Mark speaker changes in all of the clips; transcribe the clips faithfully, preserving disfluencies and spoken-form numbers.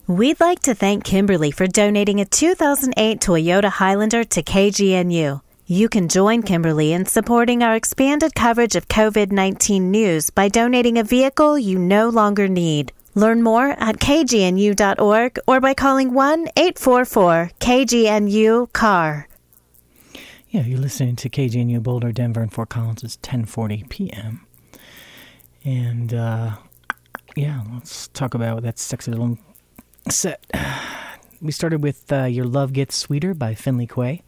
Speaker 1: We'd like to thank Kimberly for donating a two thousand eight Toyota Highlander to K G N U. You can join Kimberly in supporting our expanded coverage of covid nineteen news by donating a vehicle you no longer need. Learn more at k g n u dot org or by calling one eight four four K G N U C A R.
Speaker 2: Yeah, you're listening to K G N U Boulder, Denver, and Fort Collins. It's ten forty p.m. And, uh, yeah, let's talk about that sexy little set. We started with uh, Your Love Gets Sweeter by Finley Quay.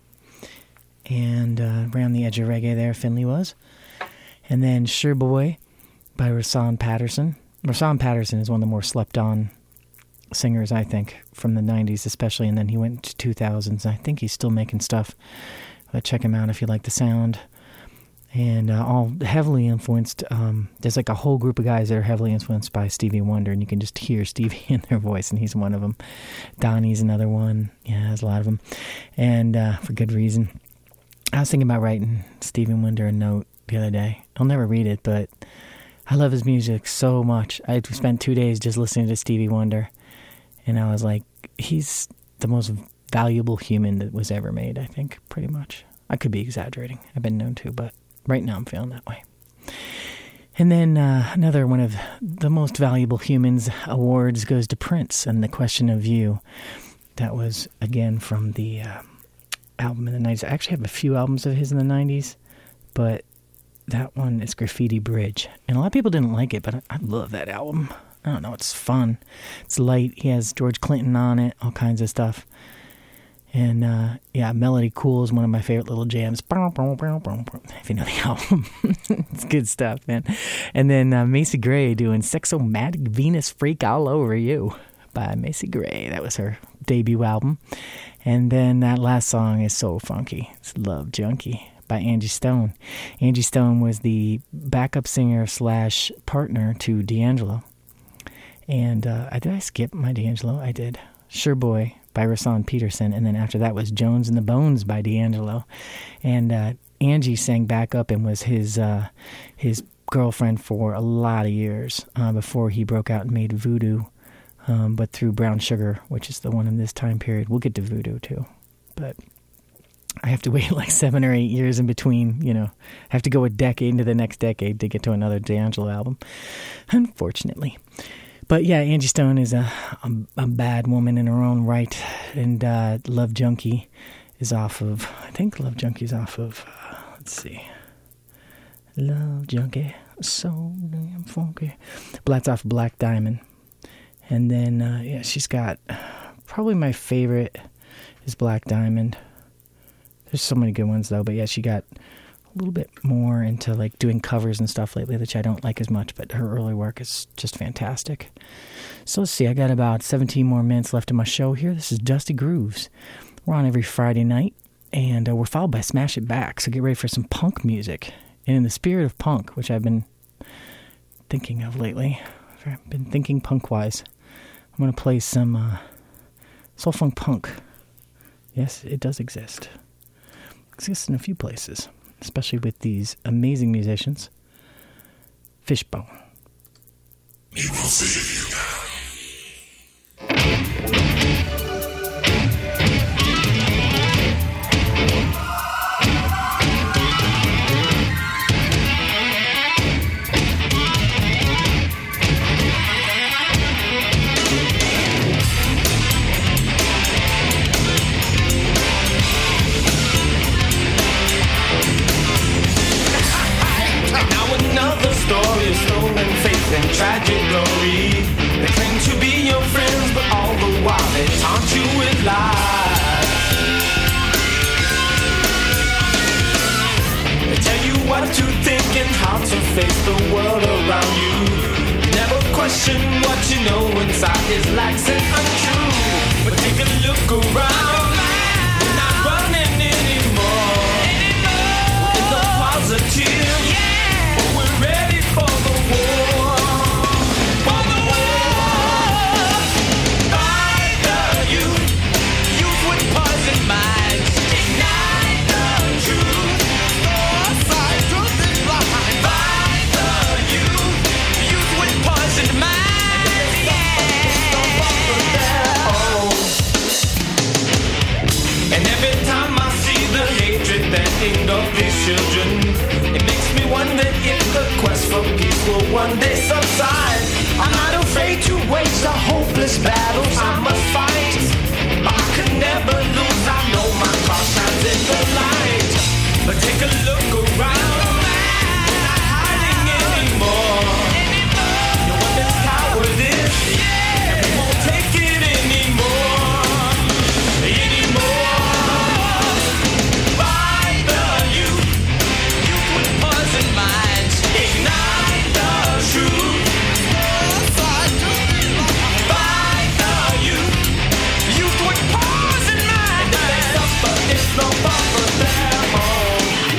Speaker 2: And uh, around the edge of reggae there, Finley was. And then Sure Boy by Rahsaan Patterson. Rahsaan Patterson is one of the more slept-on singers, I think, from the nineties especially. And then he went to two thousands. I think he's still making stuff. But check him out if you like the sound. And uh, all heavily influenced. Um, there's like a whole group of guys that are heavily influenced by Stevie Wonder, and you can just hear Stevie in their voice, and he's one of them. Donnie's another one. Yeah, there's a lot of them. And uh, for good reason. I was thinking about writing Stevie Wonder a note the other day. I'll never read it, but I love his music so much. I spent two days just listening to Stevie Wonder, and I was like, he's the most valuable human that was ever made, I think, pretty much. I could be exaggerating. I've been known to, but right now I'm feeling that way. And then uh, another one of the most valuable humans awards goes to Prince and The Question of You. That was, again, from the uh, album in the nineties. I actually have a few albums of his in the nineties, but that one is Graffiti Bridge. And a lot of people didn't like it, but I, I love that album. I don't know, it's fun. It's light. He has George Clinton on it, all kinds of stuff. And, uh, yeah, Melody Cool is one of my favorite little jams. If you know the album. It's good stuff, man. And then uh, Macy Gray doing Sexomatic Venus Freak All Over You by Macy Gray. That was her debut album. And then that last song is so funky. It's Love Junkie by Angie Stone. Angie Stone was the backup singer slash partner to D'Angelo. And uh, did I skip my D'Angelo? I did. Sure Boy by Rahsaan Peterson, and then after that was Jones and the Bones by D'Angelo. And uh, Angie sang backup and was his uh, his girlfriend for a lot of years uh, before he broke out and made Voodoo, um, but through Brown Sugar, which is the one in this time period. We'll get to Voodoo too, but I have to wait like seven or eight years in between, you know. I have to go a decade into the next decade to get to another D'Angelo album, unfortunately. But yeah, Angie Stone is a, a, a bad woman in her own right, and uh, Love Junkie is off of, I think Love Junkie is off of, uh, let's see, Love Junkie, so damn funky. But that's off Black Diamond. And then, uh, yeah, she's got, probably my favorite is Black Diamond. There's so many good ones though, but yeah, she got a little bit more into like doing covers and stuff lately, which I don't like as much, but her early work is just fantastic. So let's see, I got about seventeen more minutes left in my show here. This is Dusty Grooves. We're on every Friday night, and uh, we're followed by Smash It Back, so get ready for some punk music. And in the spirit of punk, which I've been thinking of lately, I've been thinking punk-wise, I'm going to play some uh, soul funk punk. Yes, it does exist. It exists in a few places, especially with these amazing musicians. Fishbone.
Speaker 3: We will save you now.
Speaker 4: And tragic glory. They claim to be your friends, but all the while they taunt you with lies. They tell you what to think and how to face the world around you. Never question what you know inside is likes and untrue. But take a look around, we're not running anymore. We're in the positive, but we're ready for the war.
Speaker 5: Mind, yeah.
Speaker 4: of these children. It makes me wonder if the quest for peace will one day subside. I'm not afraid to wage the hopeless battles I must fight, but I could never lose. I know my cross shines in the light. But take a look around, we're not hiding anymore. No one that's cowardice, and we won't take it anymore. Anymore. Fight the youth, youth with poison minds. Ignite the truth. Fight the youth, youth with poison minds. And if they suffer, it's no fun for them all.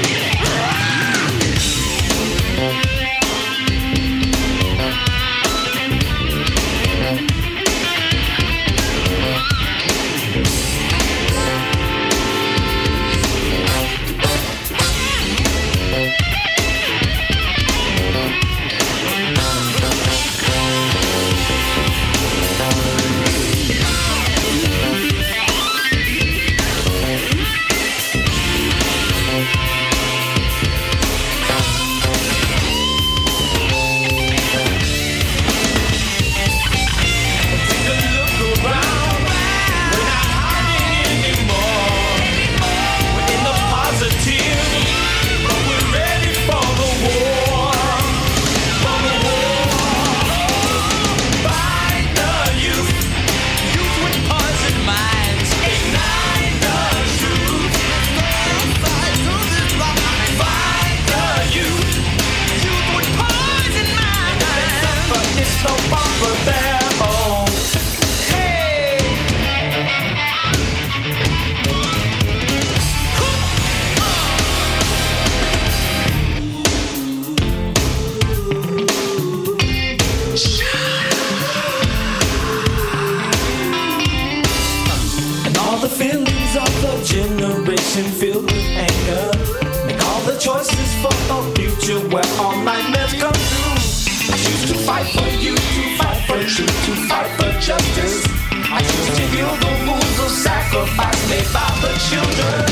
Speaker 4: Generation filled with anger, make all the choices for a future where all nightmares come true. I choose to fight for you, to fight for truth, to fight for justice. I choose to heal the wounds of sacrifice made by the children.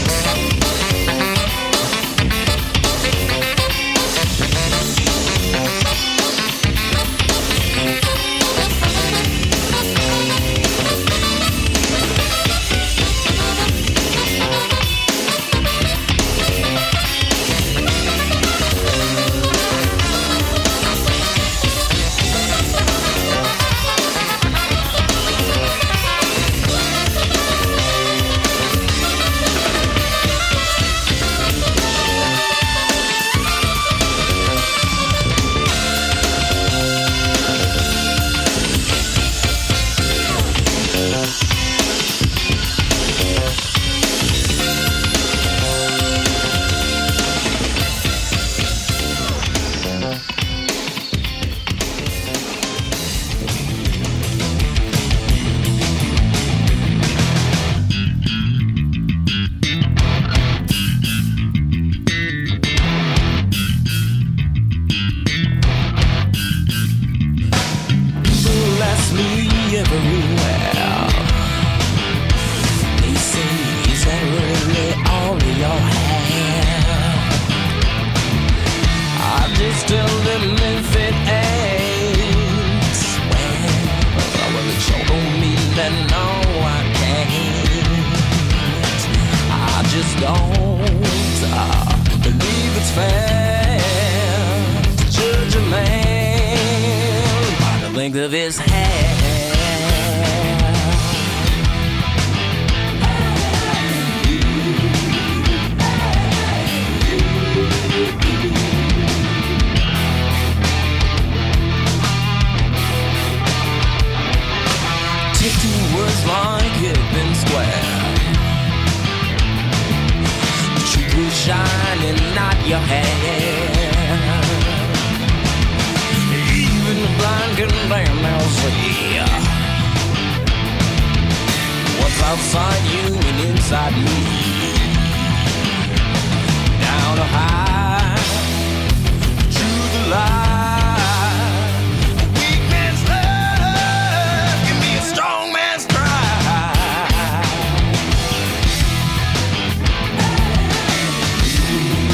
Speaker 4: Of his hair. Take two words like hip and square. The truth will shine and not your hair. Even the blind can damn now see what's outside you and inside me. Down to high, to the light. A weak man's love can be a strong man's pride.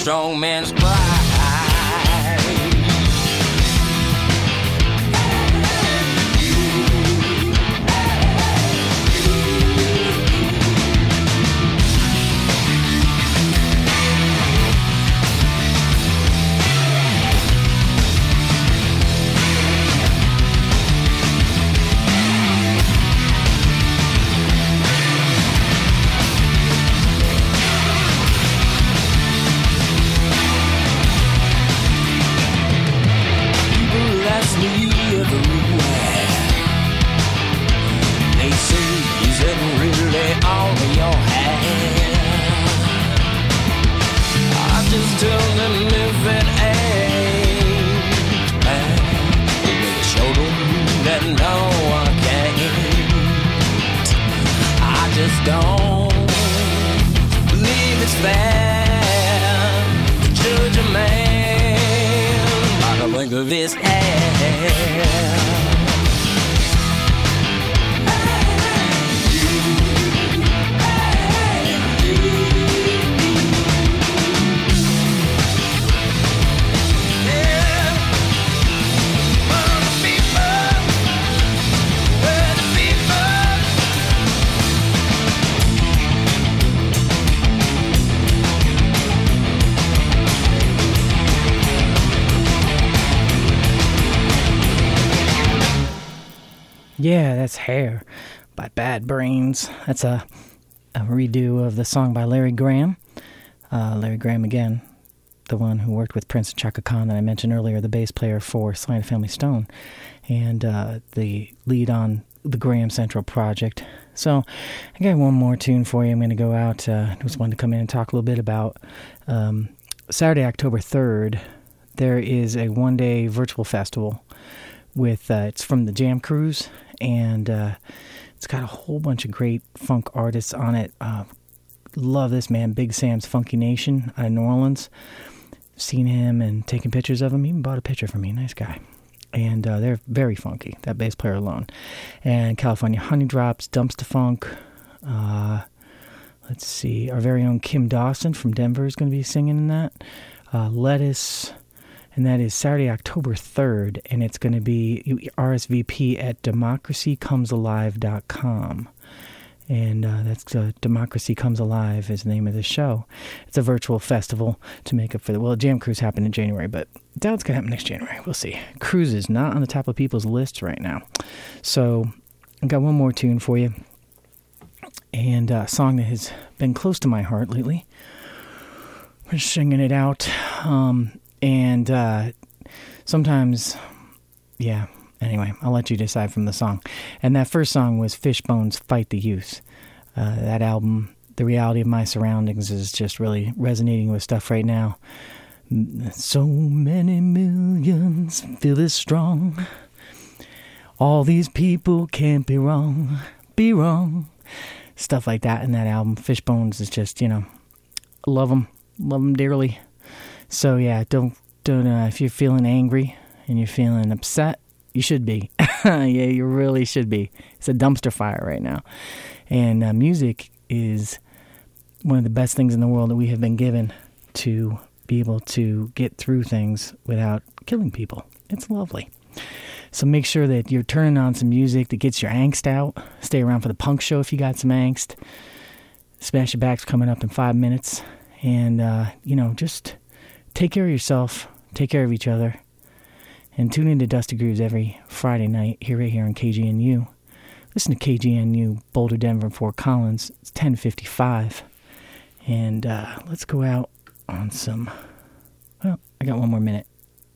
Speaker 4: strong man's pride.
Speaker 2: Yeah, that's Hair by Bad Brains. That's a, a redo of the song by Larry Graham. Uh, Larry Graham, again, the one who worked with Prince and Chaka Khan that I mentioned earlier, the bass player for Sly and the Family Stone, and uh, the lead on the Graham Central Project. So I got one more tune for you. I'm going to go out. Uh, I just wanted to come in and talk a little bit about um, Saturday, October third. There is a one-day virtual festival with, uh, it's from the Jam Cruise, and uh, it's got a whole bunch of great funk artists on it. Uh, love this man, Big Sam's Funky Nation out of New Orleans. Seen him and taken pictures of him. He even bought a picture for me. Nice guy. And uh, they're very funky, that bass player alone. And California Honey Drops, Dumpster Funk. Uh, let's see, our very own Kim Dawson from Denver is going to be singing in that. Uh, Lettuce. And that is Saturday, October third, and it's going to be R S V P at democracy comes alive dot com. And uh, that's uh, Democracy Comes Alive is the name of the show. It's a virtual festival to make up for the... Well, Jam Cruise happened in January, but I doubt it's going to happen next January. We'll see. Cruise is not on the top of people's lists right now. So I got one more tune for you. And a song that has been close to my heart lately. We're singing it out. Um... And uh, sometimes, yeah, anyway, I'll let you decide from the song. And that first song was Fishbone's Fight the Youth. Uh, that album, The Reality of My Surroundings, is just really resonating with stuff right now. So many millions feel this strong. All these people can't be wrong, be wrong. Stuff like that in that album. Fishbones is just, you know, love them, love them dearly. So yeah, don't don't. Uh, if you're feeling angry and you're feeling upset, you should be. Yeah, you really should be. It's a dumpster fire right now, and uh, music is one of the best things in the world that we have been given to be able to get through things without killing people. It's lovely. So make sure that you're turning on some music that gets your angst out. Stay around for the punk show if you got some angst. Smash Your Back's coming up in five minutes, and uh, you know just. Take care of yourself, take care of each other, and tune into Dusty Grooves every Friday night here right here on K G N U. Listen to K G N U, Boulder, Denver, and Fort Collins. It's ten fifty-five. And uh, let's go out on some... Well, I got one more minute.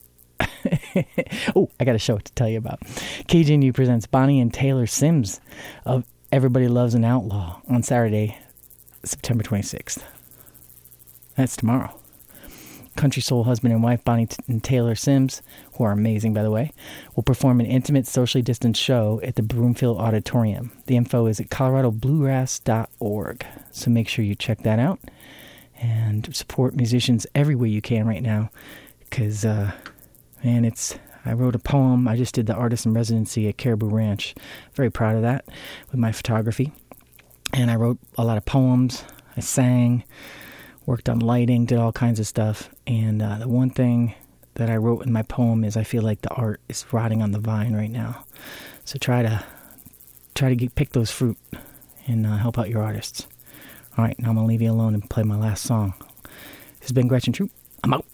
Speaker 2: Oh, I got a show to tell you about. K G N U presents Bonnie and Taylor Sims of Everybody Loves an Outlaw on Saturday, September twenty-sixth. That's tomorrow. Country soul husband and wife Bonnie and Taylor Sims, who are amazing, by the way, will perform an intimate, socially distanced show at the Broomfield Auditorium. The info is at colorado bluegrass dot org, so make sure you check that out and support musicians every way you can right now, because, uh, man, it's... I wrote a poem. I just did the artist in residency at Caribou Ranch. Very proud of that with my photography. And I wrote a lot of poems. I sang... worked on lighting, did all kinds of stuff. And uh, the one thing that I wrote in my poem is I feel like the art is rotting on the vine right now. So try to try to get, pick those fruit and uh, help out your artists. All right, now I'm going to leave you alone and play my last song. This has been Gretchen Troop. I'm out.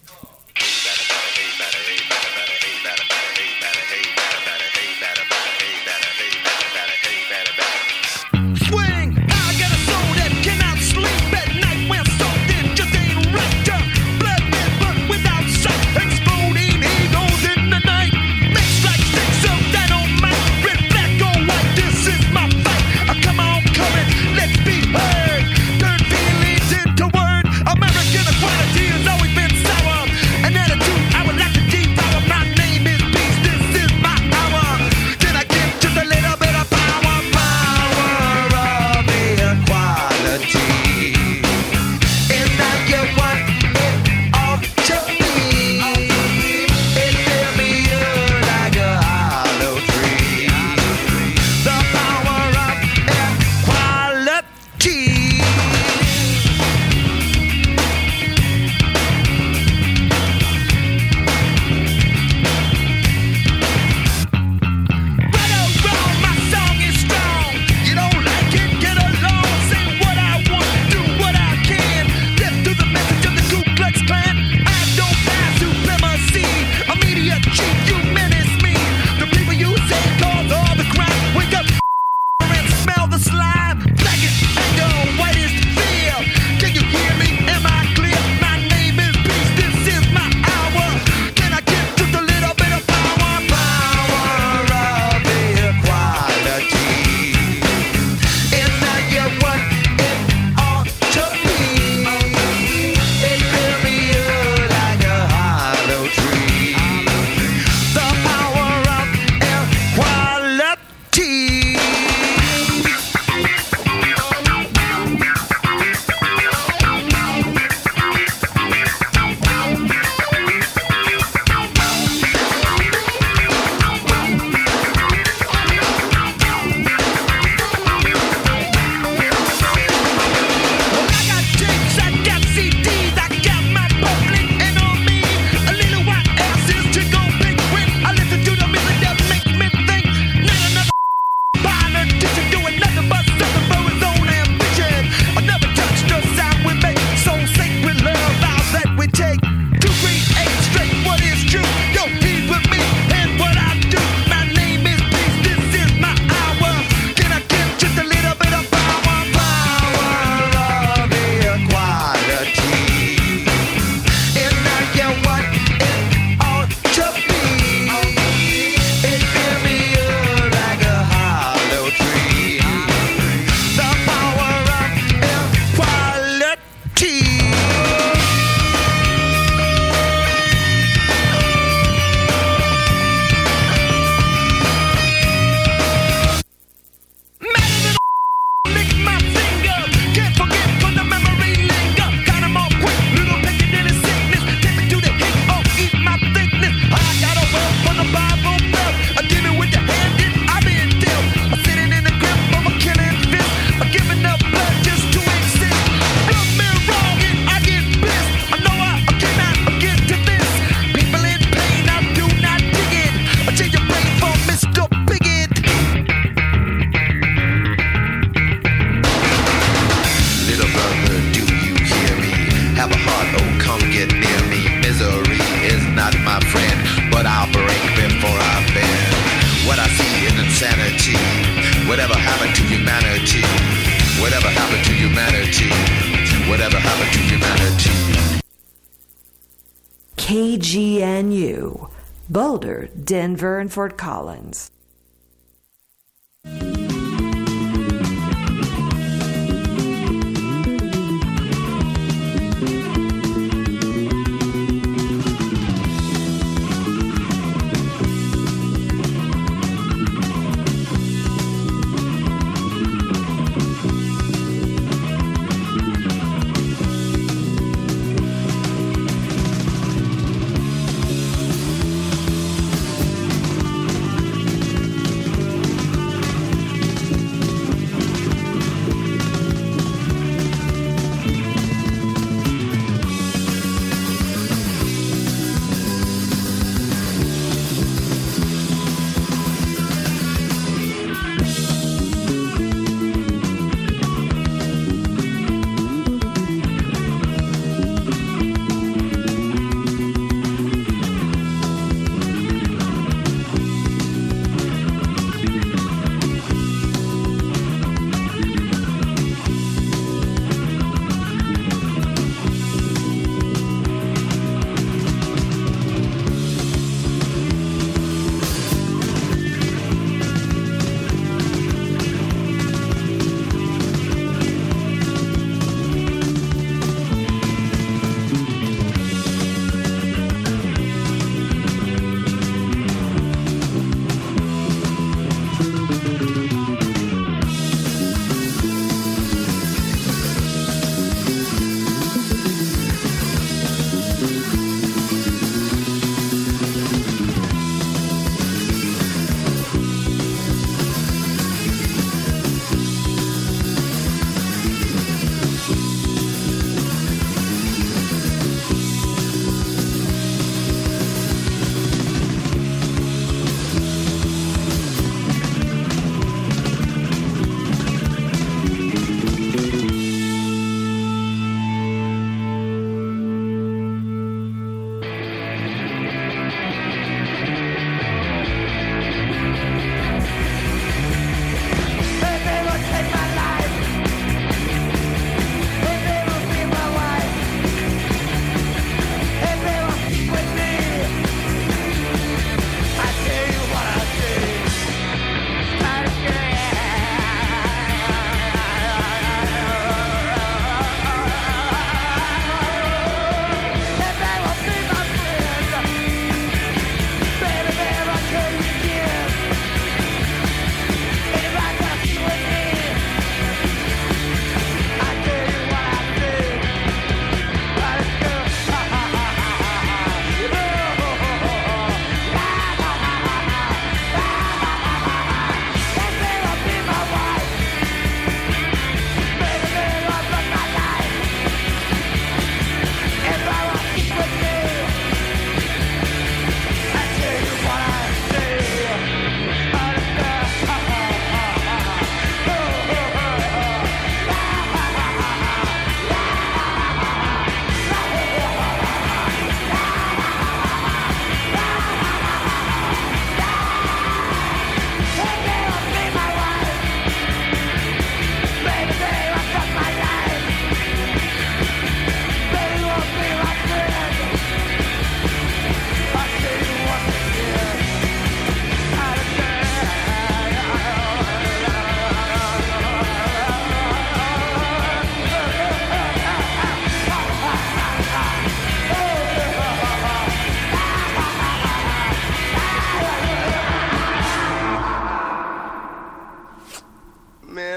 Speaker 3: Whatever happened to humanity? Whatever happened to humanity? Whatever happened to humanity?
Speaker 5: K G N U, Boulder, Denver, and Fort Collins.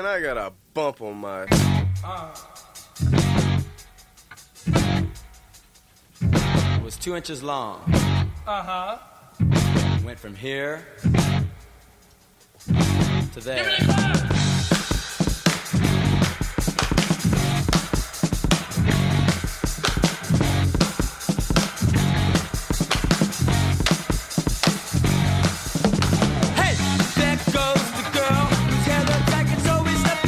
Speaker 6: Man, I got a bump on my...
Speaker 7: Uh. It was two inches long.
Speaker 4: Uh-huh.
Speaker 7: Went from here to there.